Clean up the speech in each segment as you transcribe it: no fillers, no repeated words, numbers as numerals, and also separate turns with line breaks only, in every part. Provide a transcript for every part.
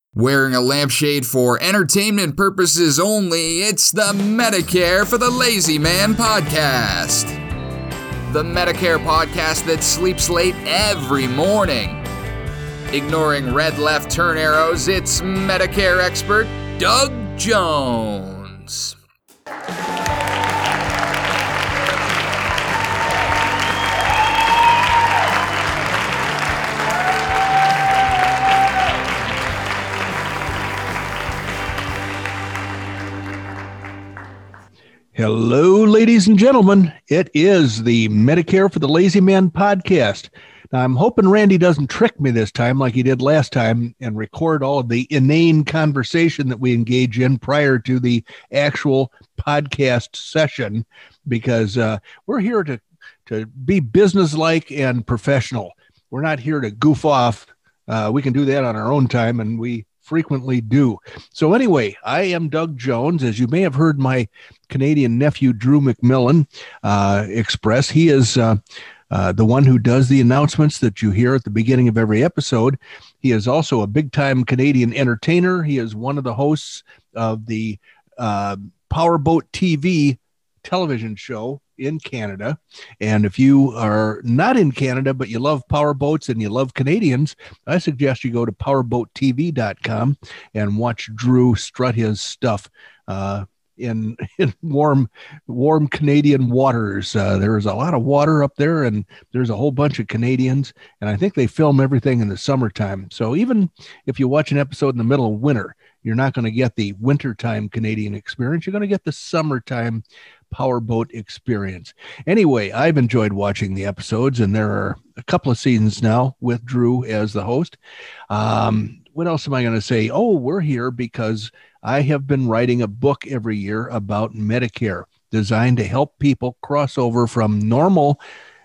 Wearing a lampshade for entertainment purposes only, it's the Medicare for the Lazy Man podcast. The Medicare podcast that sleeps late every morning. Ignoring red left turn arrows, it's Medicare expert Doug Jones.
Hello, ladies and gentlemen. It is the Medicare for the Lazy Man podcast. Now, I'm hoping Randy doesn't trick me this time like he did last time and record all of the inane conversation that we engage in prior to the actual podcast session, because we're here to be businesslike and professional. We're not here to goof off. We can do that on our own time, and we frequently do. So anyway, I am Doug Jones. As you may have heard my Canadian nephew, Drew McMillan, express, he is the one who does the announcements that you hear at the beginning of every episode. He is also a big-time Canadian entertainer. He is one of the hosts of the Powerboat TV television show in Canada. And if you are not in Canada, but you love powerboats and you love Canadians, I suggest you go to powerboattv.com and watch Drew strut his stuff in warm Canadian waters. There's a lot of water up there, and there's a whole bunch of Canadians, and I think they film everything in the summertime. So even if you watch an episode in the middle of winter, you're not going to get the wintertime Canadian experience. You're going to get the summertime powerboat experience. Anyway, I've enjoyed watching the episodes, and there are a couple of seasons now with Drew as the host. What else am I going to say? Oh, we're here because I have been writing a book every year about Medicare, designed to help people cross over from normal,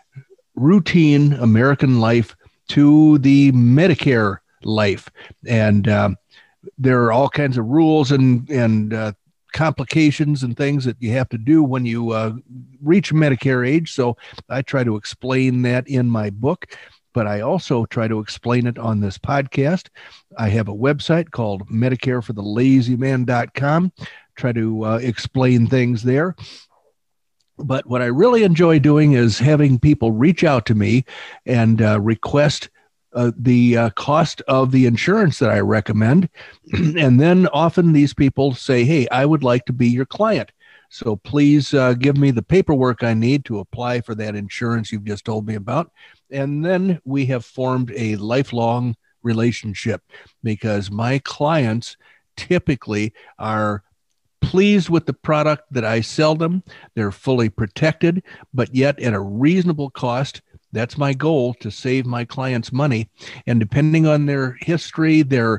routine American life to the Medicare life. And there are all kinds of rules and complications and things that you have to do when you reach Medicare age. So I try to explain that in my book, but I also try to explain it on this podcast. I have a website called MedicareForTheLazyMan.com. Try to explain things there. But what I really enjoy doing is having people reach out to me and request the cost of the insurance that I recommend. And then often these people say, hey, I would like to be your client. So please give me the paperwork I need to apply for that insurance you've just told me about. And then we have formed a lifelong relationship, because my clients typically are pleased with the product that I sell them. They're fully protected, but yet at a reasonable cost. That's my goal, to save my clients money. And depending on their history, their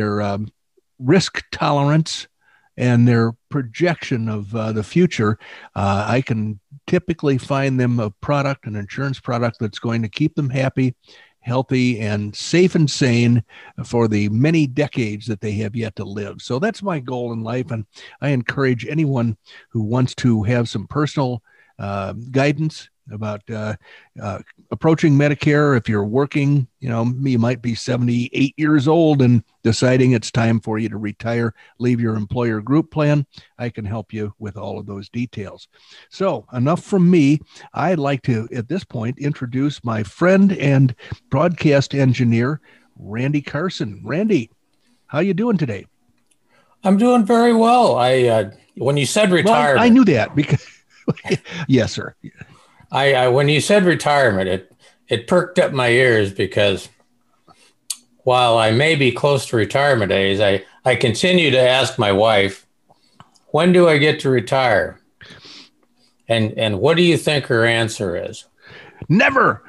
risk tolerance, and their projection of the future, I can typically find them a product, an insurance product that's going to keep them happy, healthy, and safe and sane for the many decades that they have yet to live. So that's my goal in life. And I encourage anyone who wants to have some personal guidance about approaching Medicare. If you're working, you might be 78 years old and deciding it's time for you to retire, leave your employer group plan. I can help you with all of those details. So enough from me. I'd like to, at this point, introduce my friend and broadcast engineer, Randy Carson. Randy, how you doing today?
I'm doing very well. When you said retirement,
I knew that because yes, sir.
When you said retirement, it perked up my ears, because while I may be close to retirement days, I continue to ask my wife, when do I get to retire? And what do you think her answer is?
Never.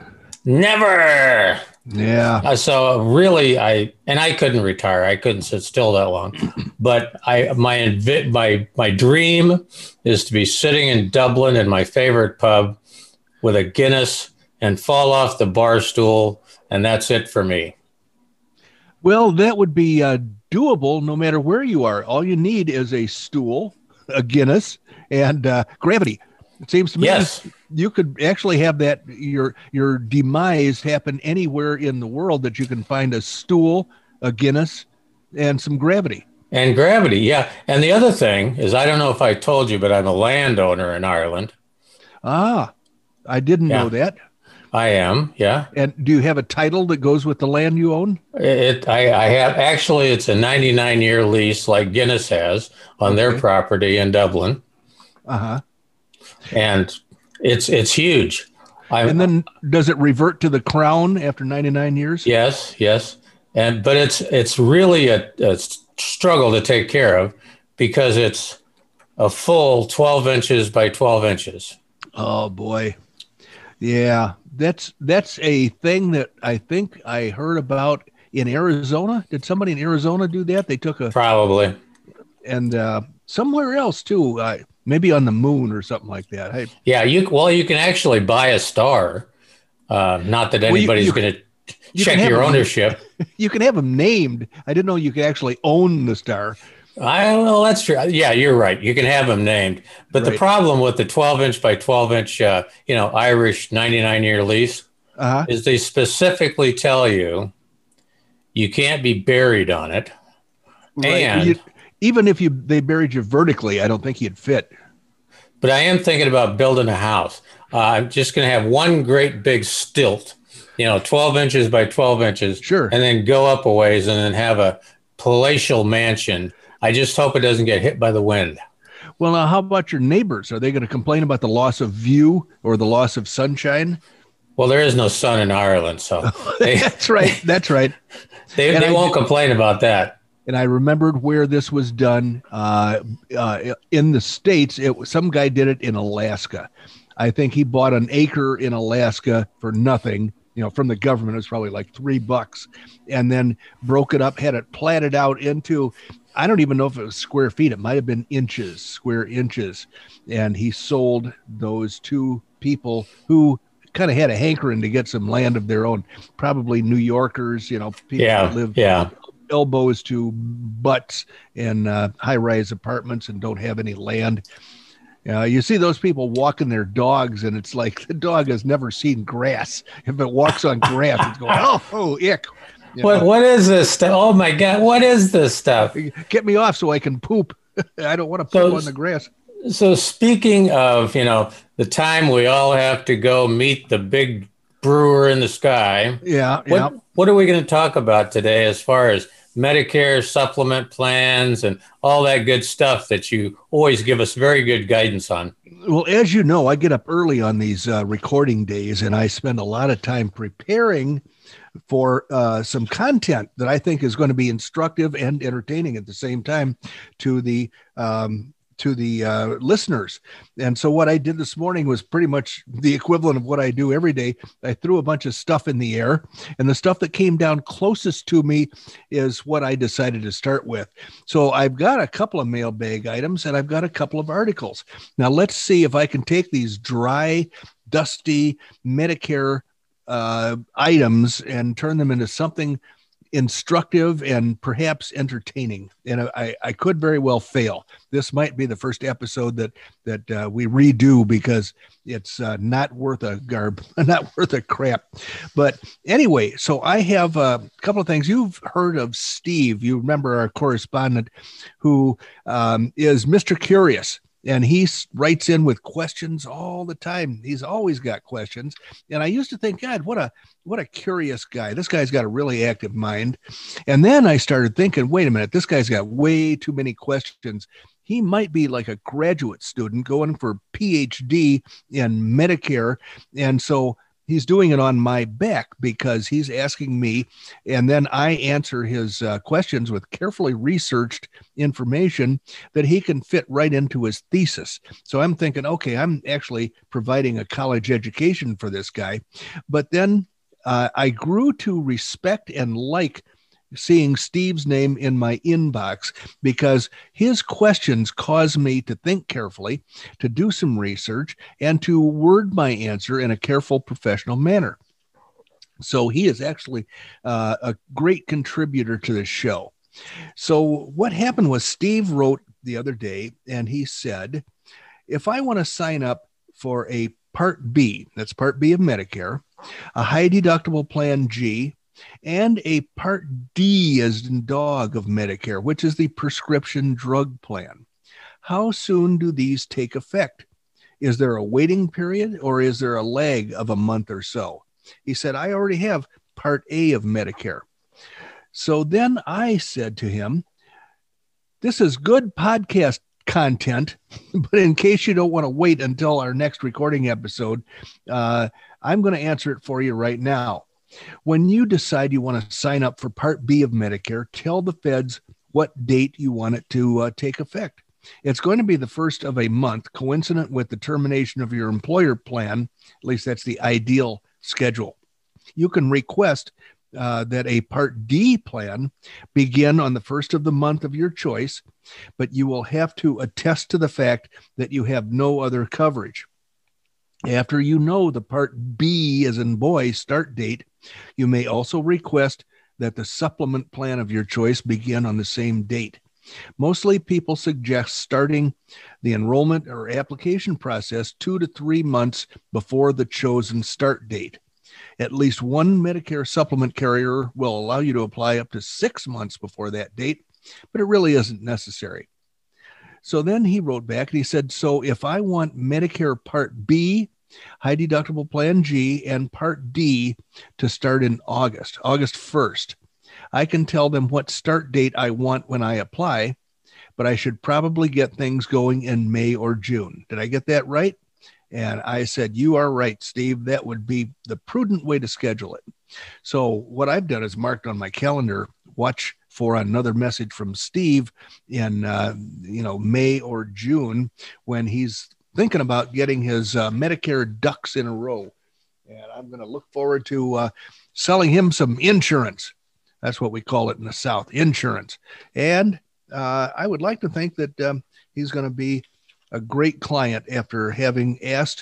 Yeah.
So really, I couldn't retire. I couldn't sit still that long. But my dream is to be sitting in Dublin in my favorite pub with a Guinness and fall off the bar stool, and that's it for me.
Well, that would be doable no matter where you are. All you need is a stool, a Guinness, and gravity. It seems to me you could actually have that your demise happen anywhere in the world, that you can find a stool, a Guinness, and some gravity.
And gravity, yeah. And the other thing is, I don't know if I told you, but I'm a landowner in Ireland.
Ah, I didn't know that.
I am, yeah.
And do you have a title that goes with the land you own?
I have actually. It's a 99-year lease, like Guinness has on their property in Dublin. And it's huge.
And then does it revert to the crown after 99 years?
Yes. But it's really a struggle to take care of because it's a full 12 inches by 12 inches.
Oh boy. Yeah, that's a thing that I think I heard about in Arizona. Did somebody in Arizona do that? They took
probably,
and somewhere else too, maybe on the moon or something like that.
Yeah, you can actually buy a star. Not that anybody's going to check your ownership.
You can have them named. I didn't know you could actually own the star.
Well, that's true. Yeah, you're right. You can have them named. But the problem with the 12-inch by 12-inch, Irish 99-year lease is they specifically tell you can't be buried on it.
Right.
And
even if they buried you vertically, I don't think you'd fit.
But I am thinking about building a house. I'm just going to have one great big stilt, 12 inches by 12 inches.
Sure.
And then go up a ways and then have a palatial mansion. I just hope it doesn't get hit by the wind.
Well, now, how about your neighbors? Are they going to complain about the loss of view or the loss of sunshine?
Well, there is no sun in Ireland, so
that's right. That's right.
They won't complain about that.
And I remembered where this was done in the States. Some guy did it in Alaska. I think he bought an acre in Alaska for nothing. From the government. It was probably like $3, and then broke it up, had it platted out into, I don't even know if it was square feet. It might've been square inches. And he sold those two people who kind of had a hankering to get some land of their own, probably New Yorkers, people that live elbows to butts in high-rise apartments and don't have any land. You see those people walking their dogs, and it's like the dog has never seen grass. If it walks on grass, it's going, ick.
What is this stuff? Oh, my God. What is this stuff?
Get me off so I can poop. I don't want to poop on the grass.
So speaking of, the time we all have to go meet the big brewer in the sky. What are we going to talk about today as far as Medicare supplement plans and all that good stuff that you always give us very good guidance on?
Well, as you know, I get up early on these recording days, and I spend a lot of time preparing for some content that I think is going to be instructive and entertaining at the same time to the listeners. And so what I did this morning was pretty much the equivalent of what I do every day. I threw a bunch of stuff in the air, and the stuff that came down closest to me is what I decided to start with. So I've got a couple of mailbag items, and I've got a couple of articles. Now let's see if I can take these dry, dusty Medicare items and turn them into something instructive and perhaps entertaining. And I could very well fail. This might be the first episode that we redo because it's not worth a crap. But anyway, so I have a couple of things. You've heard of Steve. You remember our correspondent who is Mr. Curious. And he writes in with questions all the time. He's always got questions. And I used to think, God, what a curious guy. This guy's got a really active mind. And then I started thinking, wait a minute, this guy's got way too many questions. He might be like a graduate student going for PhD in Medicare. And so he's doing it on my back because he's asking me, and then I answer his questions with carefully researched information that he can fit right into his thesis. So I'm thinking, okay, I'm actually providing a college education for this guy. But then I grew to respect and like seeing Steve's name in my inbox because his questions cause me to think carefully, to do some research, and to word my answer in a careful, professional manner. So he is actually a great contributor to the show. So what happened was Steve wrote the other day, and he said, if I want to sign up for a Part B, that's Part B of Medicare, a high deductible Plan G, and a Part D as in dog of Medicare, which is the prescription drug plan. How soon do these take effect? Is there a waiting period or is there a lag of a month or so? He said, I already have Part A of Medicare. So then I said to him, this is good podcast content, but in case you don't want to wait until our next recording episode, I'm going to answer it for you right now. When you decide you want to sign up for Part B of Medicare, tell the feds what date you want it to take effect. It's going to be the first of a month, coincident with the termination of your employer plan. At least that's the ideal schedule. You can request that a Part D plan begin on the first of the month of your choice, but you will have to attest to the fact that you have no other coverage. After you know the Part B as in boy start date, you may also request that the supplement plan of your choice begin on the same date. Mostly people suggest starting the enrollment or application process 2 to 3 months before the chosen start date. At least one Medicare supplement carrier will allow you to apply up to 6 months before that date, but it really isn't necessary. So then he wrote back and he said, so if I want Medicare Part B, high deductible plan G, and Part D to start in August 1st, I can tell them what start date I want when I apply, but I should probably get things going in May or June. Did I get that right? And I said, you are right, Steve. That would be the prudent way to schedule it. So what I've done is marked on my calendar, watch for another message from Steve in, May or June when he's thinking about getting his Medicare ducks in a row. And I'm going to look forward to selling him some insurance. That's what we call it in the South, insurance. And I would like to think that he's going to be a great client after having asked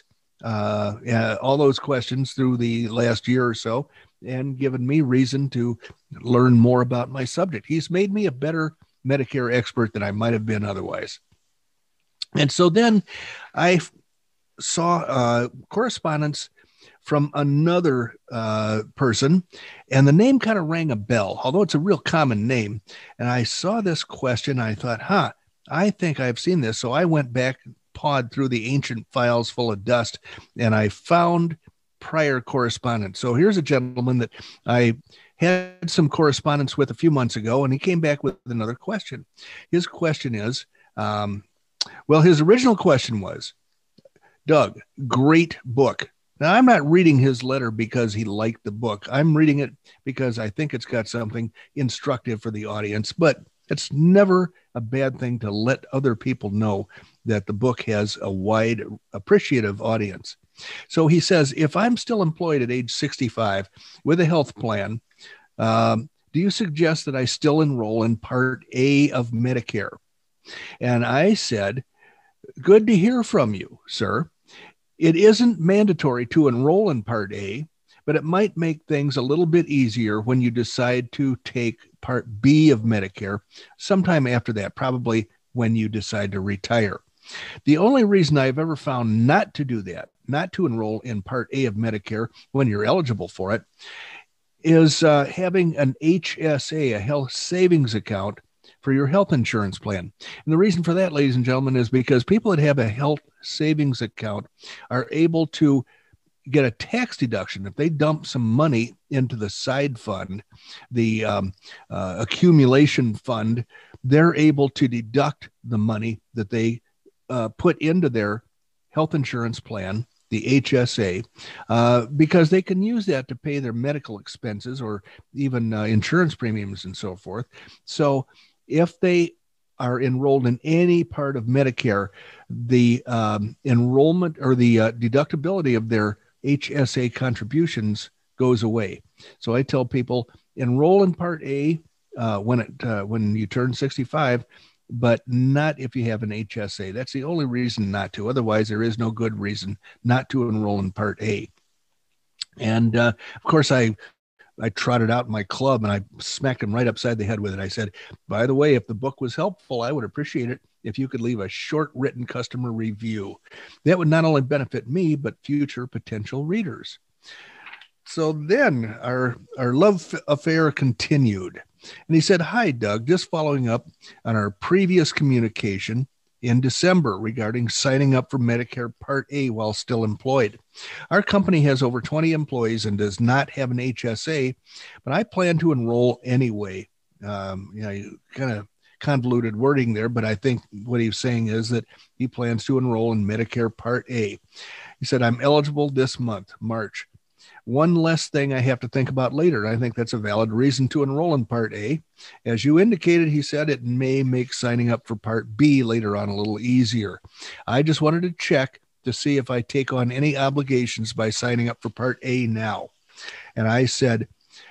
all those questions through the last year or so and given me reason to learn more about my subject. He's made me a better Medicare expert than I might have been otherwise. And so then I saw correspondence from another person, and the name kind of rang a bell, although it's a real common name. And I saw this question. I thought, I think I've seen this. So I went back, pawed through the ancient files full of dust, and I found prior correspondence. So here's a gentleman that I had some correspondence with a few months ago, and he came back with another question. His question is, his original question was, Doug, great book. Now, I'm not reading his letter because he liked the book. I'm reading it because I think it's got something instructive for the audience, but it's never a bad thing to let other people know that the book has a wide, appreciative audience. So he says, if I'm still employed at age 65 with a health plan, do you suggest that I still enroll in Part A of Medicare? And I said, good to hear from you, sir. It isn't mandatory to enroll in Part A, but it might make things a little bit easier when you decide to take Part B of Medicare sometime after that, probably when you decide to retire. The only reason I've ever found not to do that, not to enroll in Part A of Medicare when you're eligible for it, is having an HSA, a health savings account, for your health insurance plan. And the reason for that, ladies and gentlemen, is because people that have a health savings account are able to get a tax deduction. If they dump some money into the side fund, the accumulation fund, they're able to deduct the money that they put into their health insurance plan, the HSA, because they can use that to pay their medical expenses or even insurance premiums and so forth. So if they are enrolled in any part of Medicare, the enrollment or the deductibility of their HSA contributions goes away. So I tell people, enroll in Part A when you turn 65, but not if you have an HSA. That's the only reason not to. Otherwise, there is no good reason not to enroll in Part A. And of course, I trotted out in my club and I smacked him right upside the head with it. I said, by the way, if the book was helpful, I would appreciate it if you could leave a short written customer review. That would not only benefit me, but future potential readers. So then our love affair continued. And he said, "Hi, Doug, just following up on our previous communication in December regarding signing up for Medicare Part A while still employed. Our company has over 20 employees and does not have an HSA, but I plan to enroll anyway." Kind of convoluted wording there, but I think what he's saying is that he plans to enroll in Medicare Part A. He said, "I'm eligible this month, March. One less thing I have to think about later. I think that's a valid reason to enroll in Part A. As you indicated," he said, "it may make signing up for Part B later on a little easier. I just wanted to check to see if I take on any obligations by signing up for Part A now." And I said,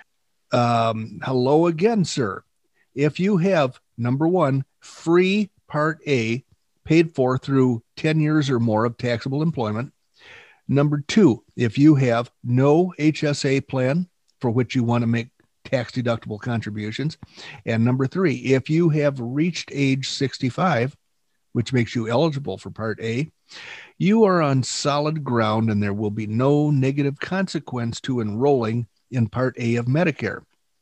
"Hello again, sir. If you have, number one, free Part A paid for through 10 years or more of taxable employment. Number two, if you have no HSA plan for which you want to make tax-deductible contributions. And number three, if you have reached age 65, which makes you eligible for Part A, you are on solid ground and there will be no negative consequence to enrolling in Part A of Medicare."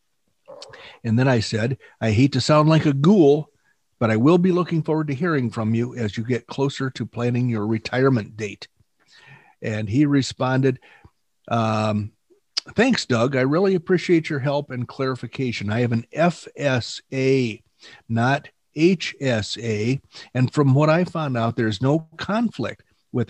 And then I said, "I hate to sound like a ghoul, but I will be looking forward to hearing from you as you get closer to planning your retirement date." And he responded, "Thanks, Doug. I really appreciate your help and clarification. I have an FSA, not HSA. And from what I found out, there's no conflict with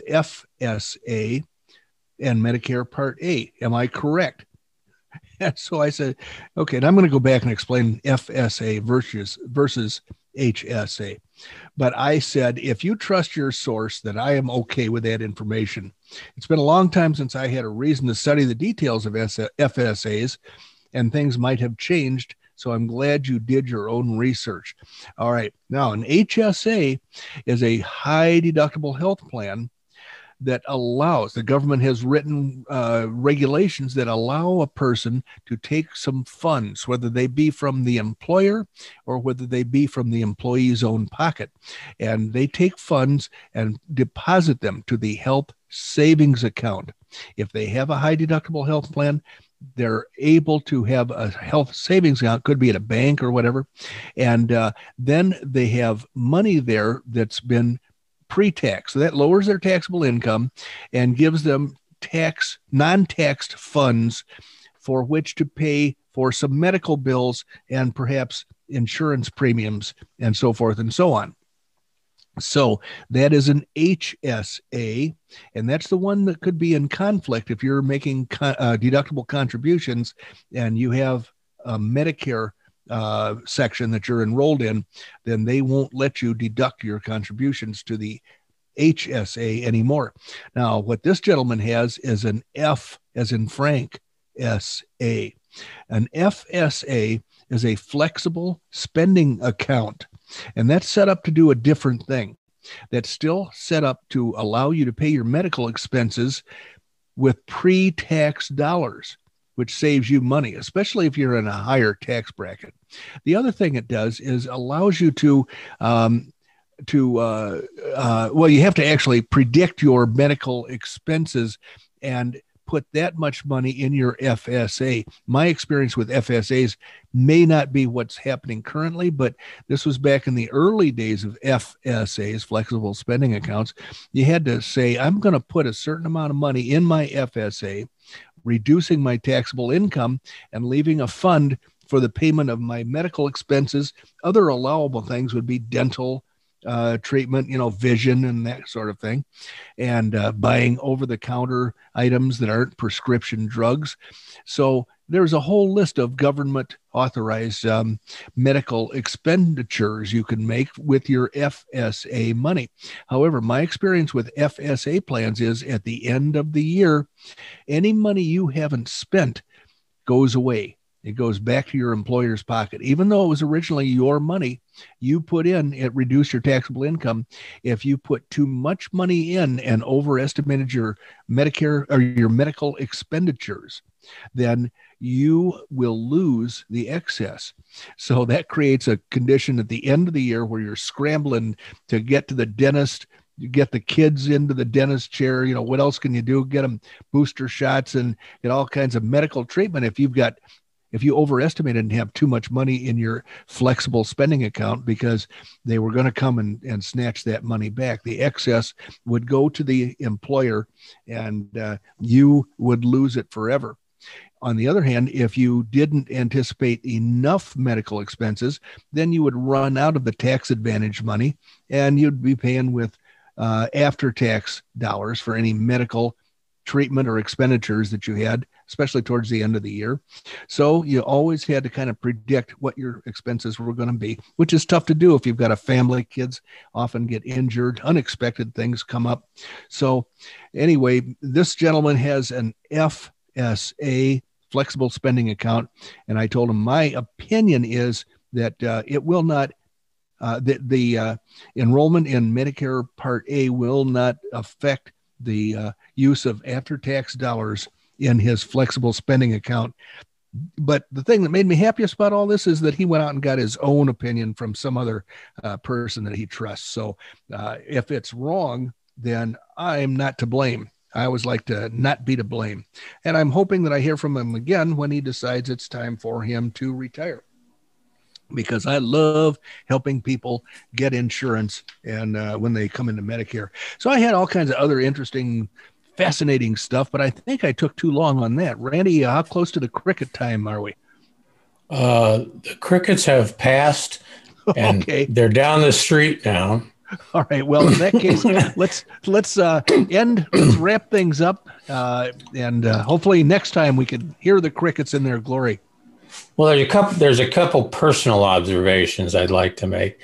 FSA and Medicare Part A. Am I correct?" And so I said, "Okay, and I'm going to go back and explain FSA versus HSA. But I said, if you trust your source, then I am okay with that information. It's been a long time since I had a reason to study the details of FSAs, and things might have changed. So I'm glad you did your own research." All right. Now, an HSA is a high deductible health plan that allows, the government has written regulations that allow a person to take some funds, whether they be from the employer or whether they be from the employee's own pocket. And they take funds and deposit them to the health savings account. If they have a high deductible health plan, they're able to have a health savings account, could be at a bank or whatever. And then they have money there that's been pre-tax. So that lowers their taxable income and gives them non-taxed funds for which to pay for some medical bills and perhaps insurance premiums and so forth and so on. So that is an HSA, and that's the one that could be in conflict if you're making deductible contributions and you have a Medicare section that you're enrolled in, then they won't let you deduct your contributions to the HSA anymore. Now, what this gentleman has is an F as in Frank SA. An FSA is a flexible spending account, and that's set up to do a different thing. That's still set up to allow you to pay your medical expenses with pre-tax dollars, which saves you money, especially if you're in a higher tax bracket. The other thing it does is allows you to you have to actually predict your medical expenses and put that much money in your FSA. My experience with FSAs may not be what's happening currently, but this was back in the early days of FSAs, flexible spending accounts. You had to say, I'm going to put a certain amount of money in my FSA, reducing my taxable income and leaving a fund for the payment of my medical expenses. Other allowable things would be dental treatment, vision and that sort of thing, and buying over-the-counter items that aren't prescription drugs. So there's a whole list of government-authorized medical expenditures you can make with your FSA money. However, my experience with FSA plans is at the end of the year, any money you haven't spent goes away. It goes back to your employer's pocket. Even though it was originally your money you put in, it reduced your taxable income. If you put too much money in and overestimated your Medicare or your medical expenditures, then you will lose the excess. So that creates a condition at the end of the year where you're scrambling to get to the dentist you get the kids into the dentist chair. What else can you do? Get them booster shots and get all kinds of medical treatment. If you overestimated and have too much money in your flexible spending account, because they were going to come and snatch that money back. The excess would go to the employer, and you would lose it forever. On the other hand, if you didn't anticipate enough medical expenses, then you would run out of the tax advantage money, and you'd be paying with after-tax dollars for any medical treatment or expenditures that you had, especially towards the end of the year. So you always had to kind of predict what your expenses were going to be, which is tough to do if you've got a family. Kids often get injured, unexpected things come up. So anyway, this gentleman has an FSA, flexible spending account, and I told him my opinion is that it will not, the enrollment in Medicare Part A will not affect the use of after-tax dollars in his flexible spending account. But the thing that made me happiest about all this is that he went out and got his own opinion from some other person that he trusts. So if it's wrong, then I'm not to blame. I always like to not be to blame. And I'm hoping that I hear from him again when he decides it's time for him to retire, because I love helping people get insurance and when they come into Medicare. So I had all kinds of other interesting, fascinating stuff, but I think I took too long on that. Randy, how close to the cricket time are we?
The crickets have passed, and they're down the street now.
All right. Well, in that case, let's wrap things up, and hopefully next time we can hear the crickets in their glory.
Well, there's a couple personal observations I'd like to make.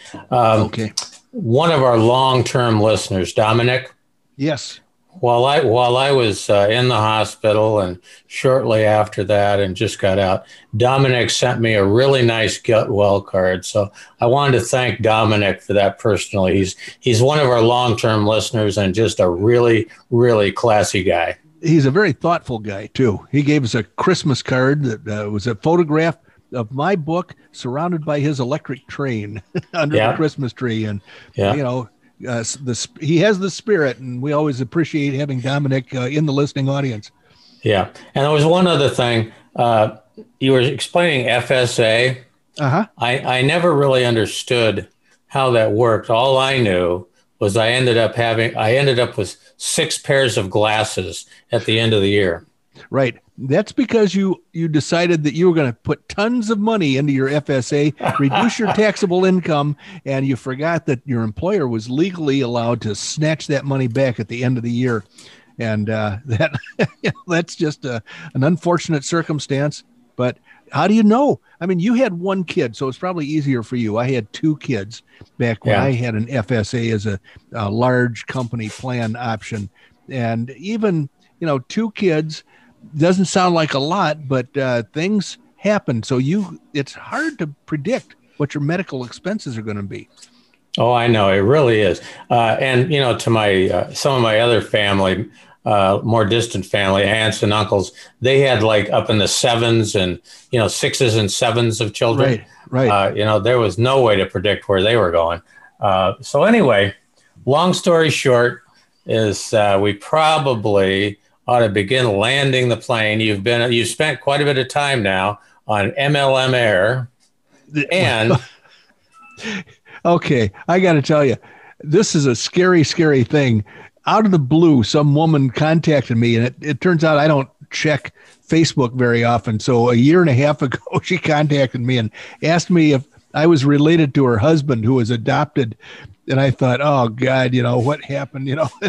One of our long-term listeners, Dominic.
Yes.
While I was in the hospital and shortly after that and just got out, Dominic sent me a really nice get well card. So I wanted to thank Dominic for that personally. He's one of our long-term listeners and just a really, really classy guy.
He's a very thoughtful guy, too. He gave us a Christmas card that was a photograph of my book surrounded by his electric train under the Christmas tree. And, he has the spirit, and we always appreciate having Dominic in the listening audience.
Yeah. And there was one other thing. You were explaining FSA.
Uh-huh.
I never really understood how that worked. All I knew was I ended up with 6 pairs of glasses at the end of the year.
Right. That's because you decided that you were going to put tons of money into your FSA, reduce your taxable income, and you forgot that your employer was legally allowed to snatch that money back at the end of the year. And that's just an unfortunate circumstance. But how do you know? I mean, you had 1 kid, so it's probably easier for you. I had 2 kids back when I had an FSA as a large company plan option. And even, 2 kids doesn't sound like a lot, but things happen. So it's hard to predict what your medical expenses are going to be.
Oh, I know. It really is. And, to my some of my other family, more distant family, aunts and uncles, they had like up in the 7s and, 6s and 7s of children.
Right.
There was no way to predict where they were going. So anyway, long story short is we probably ought to begin landing the plane. You've spent quite a bit of time now on MLM Air. And
okay, I got to tell you, this is a scary, scary thing. Out of the blue, some woman contacted me, and it turns out I don't check Facebook very often. So a year and a half ago, she contacted me and asked me if I was related to her husband, who was adopted. And I thought, oh God, what happened?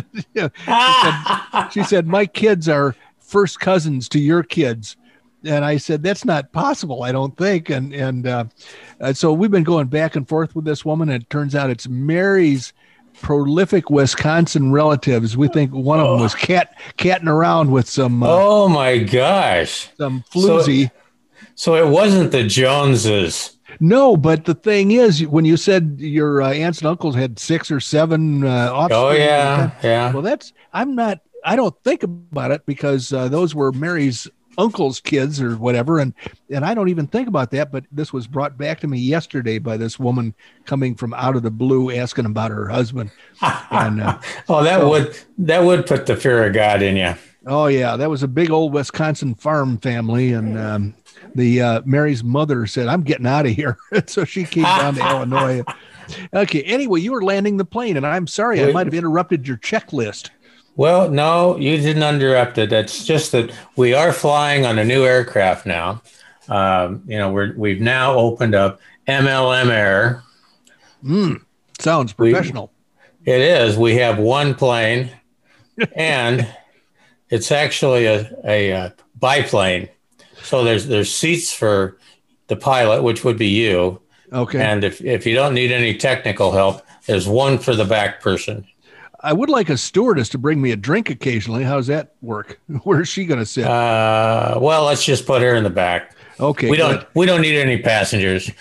She said, my kids are first cousins to your kids. And I said, that's not possible, I don't think. And so we've been going back and forth with this woman. And it turns out it's Mary's prolific Wisconsin relatives. We think one of them was catting around with some.
Oh my gosh.
Some floozy.
So it wasn't the Joneses.
No, but the thing is, when you said your aunts and uncles had 6 or 7 offspring.
Oh yeah.
Well, I don't think about it because those were Mary's uncle's kids or whatever. And I don't even think about that. But this was brought back to me yesterday by this woman coming from out of the blue asking about her husband. And
that would put the fear of God in you.
Oh, yeah. That was a big old Wisconsin farm family. And Mary's mother said, I'm getting out of here. So she came down to Illinois. Okay. Anyway, you were landing the plane, and I'm sorry, I might have interrupted your checklist.
Well, no, you didn't interrupt it. It's just that we are flying on a new aircraft now. We've now opened up MLM Air.
Sounds professional.
It is. We have one plane, and it's actually a biplane. So there's seats for the pilot, which would be you.
Okay.
And if you don't need any technical help, there's one for the back person.
I would like a stewardess to bring me a drink occasionally. How does that work? Where is she going to sit?
Well, let's just put her in the back.
Okay.
We don't need any passengers.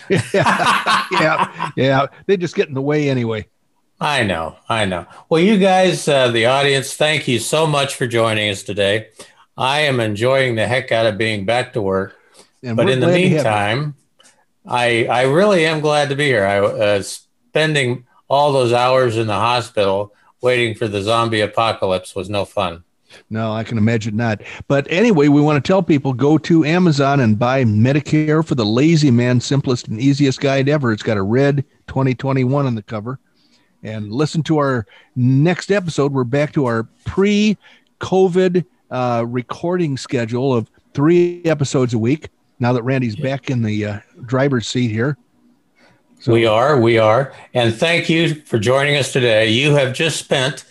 Yeah. They just get in the way anyway.
I know. Well, you guys, the audience, thank you so much for joining us today. I am enjoying the heck out of being back to work. But in the meantime, I really am glad to be here. I was spending all those hours in the hospital waiting for the zombie apocalypse was no fun.
No, I can imagine not. But anyway, we want to tell people, go to Amazon and buy Medicare for the Lazy Man, simplest and easiest guide ever. It's got a red 2021 on the cover. And listen to our next episode. We're back to our pre-COVID recording schedule of 3 episodes a week, now that Randy's back in the driver's seat here. So,
we are. And thank you for joining us today. You have just spent,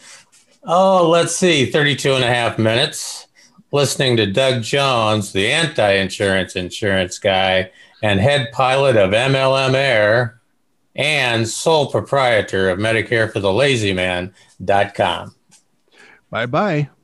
32 and a half minutes listening to Doug Jones, the anti-insurance insurance guy and head pilot of MLM Air and sole proprietor of Medicare for the Lazy Man.com.
Bye-bye.